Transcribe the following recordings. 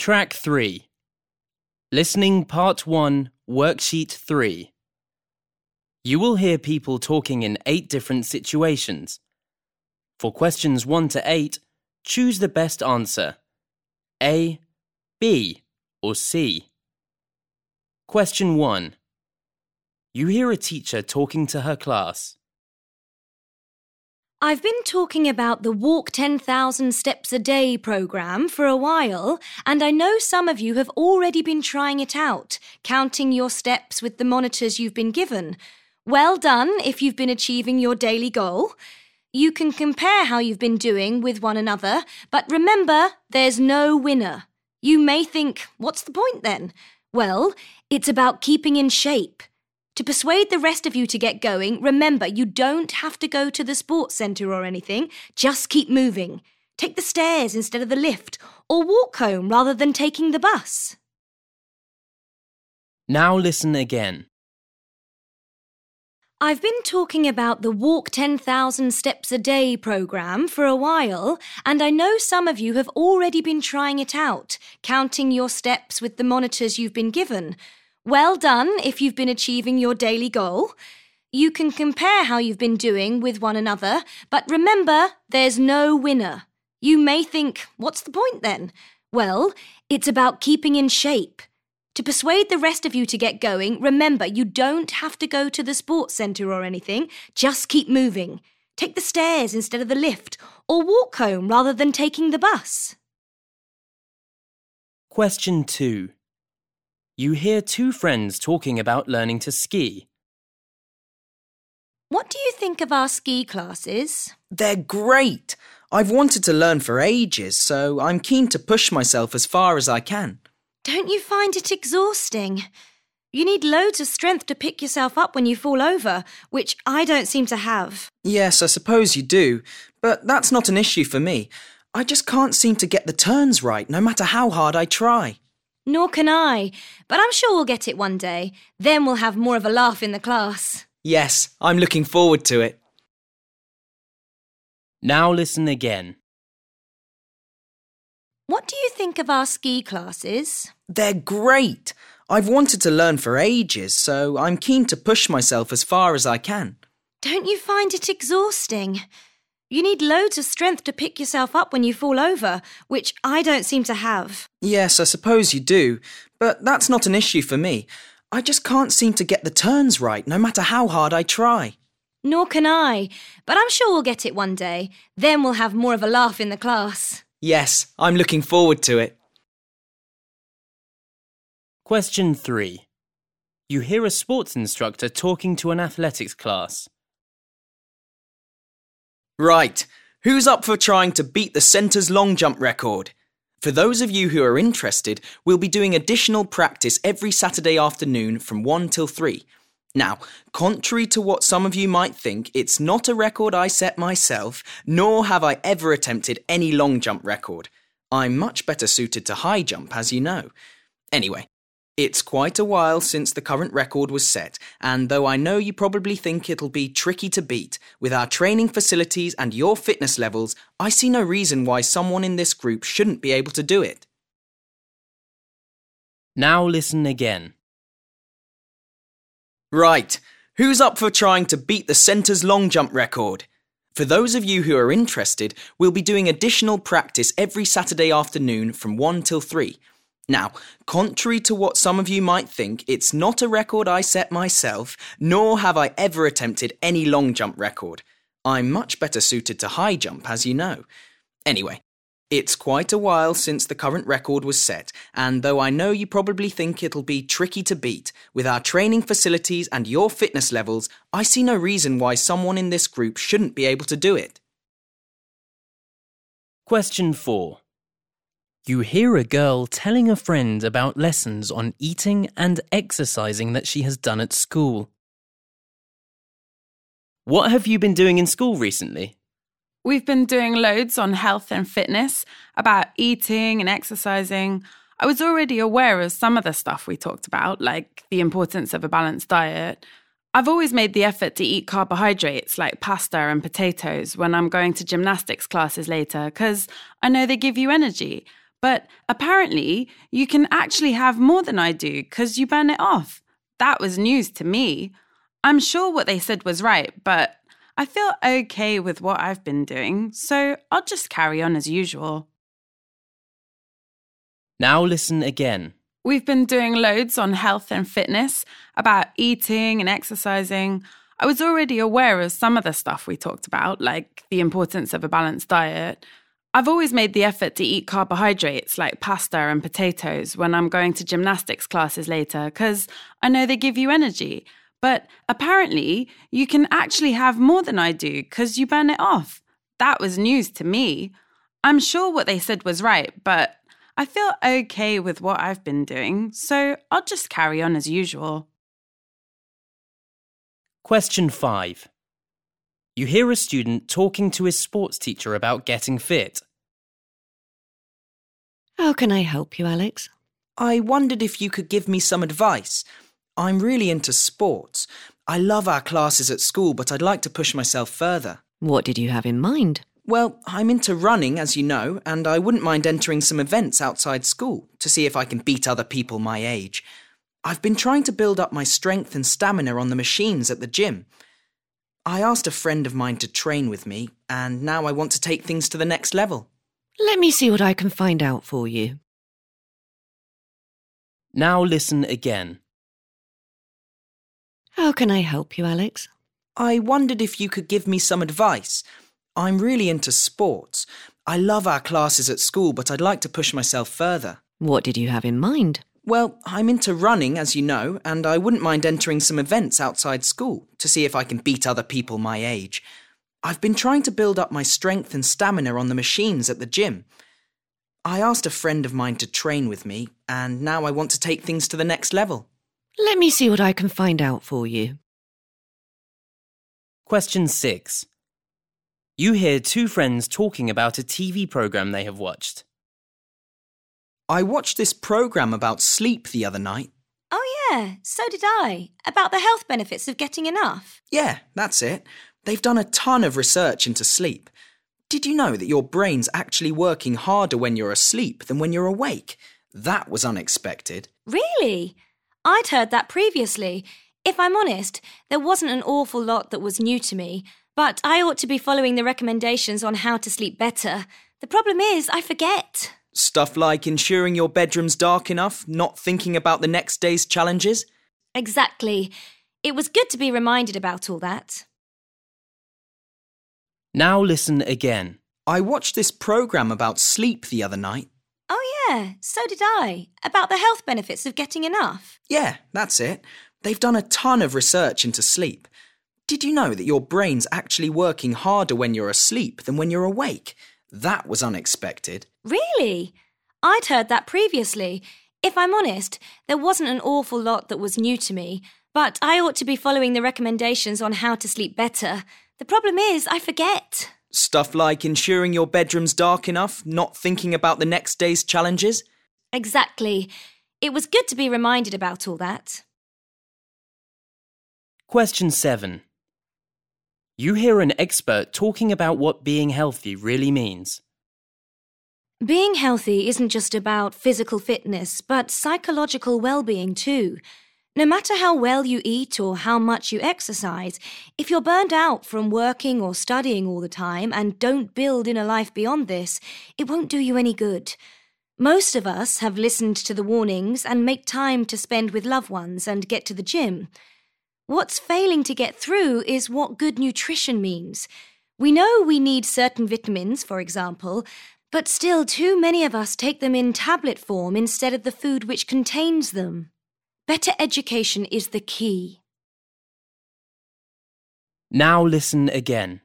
Track 3. Listening Part 1, Worksheet 3. You will hear people talking in 8 different situations. For questions 1 to 8, choose the best answer. A, B, or C. Question 1. You hear a teacher talking to her class. I've been talking about the Walk 10,000 Steps a Day programme for a while, and I know some of you have already been trying it out, counting your steps with the monitors you've been given. Well done if you've been achieving your daily goal. You can compare how you've been doing with one another, but remember, there's no winner. You may think, what's the point then? Well, it's about keeping in shape. To persuade the rest of you to get going, remember, you don't have to go to the sports centre or anything. Just keep moving. Take the stairs instead of the lift, or walk home rather than taking the bus. Now listen again. I've been talking about the Walk 10,000 Steps a Day programme for a while, and I know some of you have already been trying it out, counting your steps with the monitors you've been given. Well done if you've been achieving your daily goal. You can compare how you've been doing with one another, but remember, there's no winner. You may think, what's the point then? Well, it's about keeping in shape. To persuade the rest of you to get going, remember, you don't have to go to the sports centre or anything. Just keep moving. Take the stairs instead of the lift, or walk home rather than taking the bus. Question 2. You hear 2 friends talking about learning to ski. What do you think of our ski classes? They're great. I've wanted to learn for ages, so I'm keen to push myself as far as I can. Don't you find it exhausting? You need loads of strength to pick yourself up when you fall over, which I don't seem to have. Yes, I suppose you do, but that's not an issue for me. I just can't seem to get the turns right, no matter how hard I try. Nor can I, but I'm sure we'll get it one day. Then we'll have more of a laugh in the class. Yes, I'm looking forward to it. Now listen again. What do you think of our ski classes? They're great. I've wanted to learn for ages, so I'm keen to push myself as far as I can. Don't you find it exhausting? You need loads of strength to pick yourself up when you fall over, which I don't seem to have. Yes, I suppose you do, but that's not an issue for me. I just can't seem to get the turns right, no matter how hard I try. Nor can I, but I'm sure we'll get it one day. Then we'll have more of a laugh in the class. Yes, I'm looking forward to it. Question 3. You hear a sports instructor talking to an athletics class. Right, who's up for trying to beat the centre's long jump record? For those of you who are interested, we'll be doing additional practice every Saturday afternoon from 1 till 3. Now, contrary to what some of you might think, it's not a record I set myself, nor have I ever attempted any long jump record. I'm much better suited to high jump, as you know. Anyway, it's quite a while since the current record was set, and though I know you probably think it'll be tricky to beat, with our training facilities and your fitness levels, I see no reason why someone in this group shouldn't be able to do it. Now listen again. Right, who's up for trying to beat the centre's long jump record? For those of you who are interested, we'll be doing additional practice every Saturday afternoon from 1 till 3. Now, contrary to what some of you might think, it's not a record I set myself, nor have I ever attempted any long jump record. I'm much better suited to high jump, as you know. Anyway, it's quite a while since the current record was set, and though I know you probably think it'll be tricky to beat, with our training facilities and your fitness levels, I see no reason why someone in this group shouldn't be able to do it. Question 4. You hear a girl telling a friend about lessons on eating and exercising that she has done at school. What have you been doing in school recently? We've been doing loads on health and fitness, about eating and exercising. I was already aware of some of the stuff we talked about, like the importance of a balanced diet. I've always made the effort to eat carbohydrates like pasta and potatoes when I'm going to gymnastics classes later, because I know they give you energy. But apparently, you can actually have more than I do because you burn it off. That was news to me. I'm sure what they said was right, but I feel okay with what I've been doing, so I'll just carry on as usual. Now listen again. We've been doing loads on health and fitness, about eating and exercising. I was already aware of some of the stuff we talked about, like the importance of a balanced diet. I've always made the effort to eat carbohydrates like pasta and potatoes when I'm going to gymnastics classes later because I know they give you energy. But apparently, you can actually have more than I do because you burn it off. That was news to me. I'm sure what they said was right, but I feel okay with what I've been doing, so I'll just carry on as usual. Question 5. You hear a student talking to his sports teacher about getting fit. How can I help you, Alex? I wondered if you could give me some advice. I'm really into sports. I love our classes at school, but I'd like to push myself further. What did you have in mind? Well, I'm into running, as you know, and I wouldn't mind entering some events outside school to see if I can beat other people my age. I've been trying to build up my strength and stamina on the machines at the gym. I asked a friend of mine to train with me, and now I want to take things to the next level. Let me see what I can find out for you. Now listen again. How can I help you, Alex? I wondered if you could give me some advice. I'm really into sports. I love our classes at school, but I'd like to push myself further. What did you have in mind? Well, I'm into running, as you know, and I wouldn't mind entering some events outside school to see if I can beat other people my age. I've been trying to build up my strength and stamina on the machines at the gym. I asked a friend of mine to train with me, and now I want to take things to the next level. Let me see what I can find out for you. Question 6. You hear two friends talking about a TV program they have watched. I watched this program about sleep the other night. Oh yeah, so did I. About the health benefits of getting enough. Yeah, that's it. They've done a ton of research into sleep. Did you know that your brain's actually working harder when you're asleep than when you're awake? That was unexpected. Really? I'd heard that previously. If I'm honest, there wasn't an awful lot that was new to me, but I ought to be following the recommendations on how to sleep better. The problem is, I forget. Stuff like ensuring your bedroom's dark enough, not thinking about the next day's challenges? Exactly. It was good to be reminded about all that. Now listen again. I watched this program about sleep the other night. Oh yeah, so did I. About the health benefits of getting enough. Yeah, that's it. They've done a ton of research into sleep. Did you know that your brain's actually working harder when you're asleep than when you're awake? That was unexpected. Really? I'd heard that previously. If I'm honest, there wasn't an awful lot that was new to me, but I ought to be following the recommendations on how to sleep better. The problem is, I forget. Stuff like ensuring your bedroom's dark enough, not thinking about the next day's challenges? Exactly. It was good to be reminded about all that. Question 7. You hear an expert talking about what being healthy really means. Being healthy isn't just about physical fitness, but psychological well-being too. No matter how well you eat or how much you exercise, if you're burned out from working or studying all the time and don't build in a life beyond this, it won't do you any good. Most of us have listened to the warnings and make time to spend with loved ones and get to the gym. What's failing to get through is what good nutrition means. We know we need certain vitamins, for example, but still too many of us take them in tablet form instead of the food which contains them. Better education is the key. Now listen again.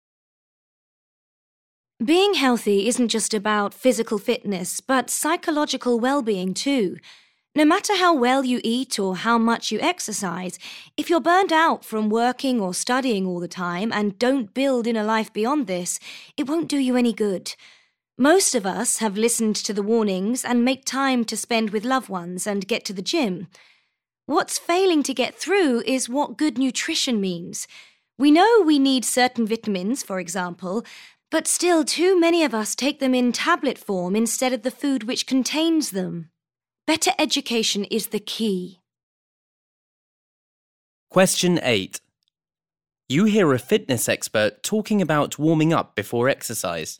Being healthy isn't just about physical fitness, but psychological well-being too. No matter how well you eat or how much you exercise, if you're burned out from working or studying all the time and don't build in a life beyond this, it won't do you any good. Most of us have listened to the warnings and make time to spend with loved ones and get to the gym. What's failing to get through is what good nutrition means. We know we need certain vitamins, for example, But still, too many of us take them in tablet form instead of the food which contains them. Better education is the key. Question 8. You hear a fitness expert talking about warming up before exercise.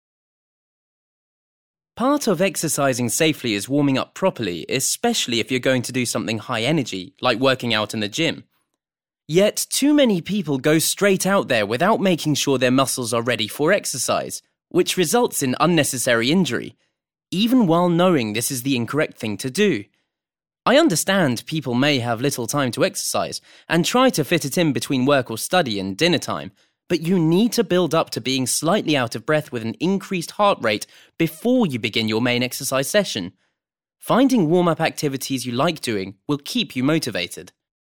Part of exercising safely is warming up properly, especially if you're going to do something high energy, like working out in the gym. Yet, too many people go straight out there without making sure their muscles are ready for exercise, which results in unnecessary injury, even while knowing this is the incorrect thing to do. I understand people may have little time to exercise and try to fit it in between work or study and dinner time, but you need to build up to being slightly out of breath with an increased heart rate before you begin your main exercise session. Finding warm-up activities you like doing will keep you motivated.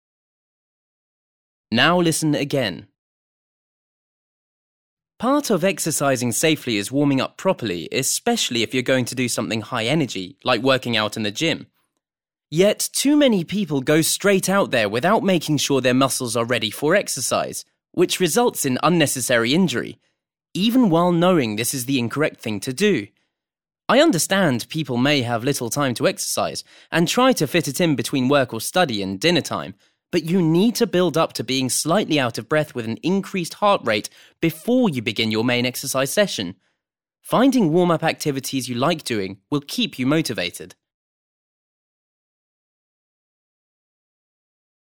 Now listen again. Part of exercising safely is warming up properly, especially if you're going to do something high energy, like working out in the gym. Yet, too many people go straight out there without making sure their muscles are ready for exercise, which results in unnecessary injury, even while knowing this is the incorrect thing to do. I understand people may have little time to exercise and try to fit it in between work or study and dinner time, but you need to build up to being slightly out of breath with an increased heart rate before you begin your main exercise session. Finding warm-up activities you like doing will keep you motivated.